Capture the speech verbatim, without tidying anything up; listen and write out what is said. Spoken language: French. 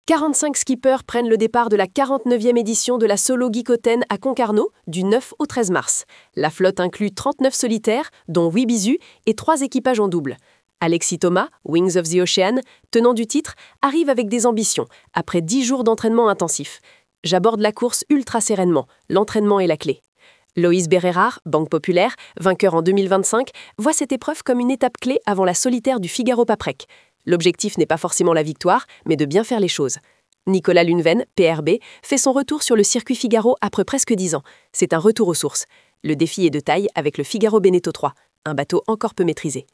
quarante-cinq skippers prennent le départ de la quarante-neuvième édition de la Solo Geek-Oten à Concarneau du neuf au treize mars. La flotte inclut trente-neuf solitaires, dont huit bisus et trois équipages en double. Alexis Thomas, Wings of the Ocean, tenant du titre, arrive avec des ambitions, après dix jours d'entraînement intensif. J'aborde la course ultra sereinement, l'entraînement est la clé. Loïs Bérérard, Banque Populaire, vainqueur en deux mille vingt-cinq, voit cette épreuve comme une étape clé avant la solitaire du Figaro-Paprec. L'objectif n'est pas forcément la victoire, mais de bien faire les choses. Nicolas Lunven, P R B, fait son retour sur le circuit Figaro après presque dix ans. C'est un retour aux sources. Le défi est de taille avec le Figaro Beneteau trois, un bateau encore peu maîtrisé.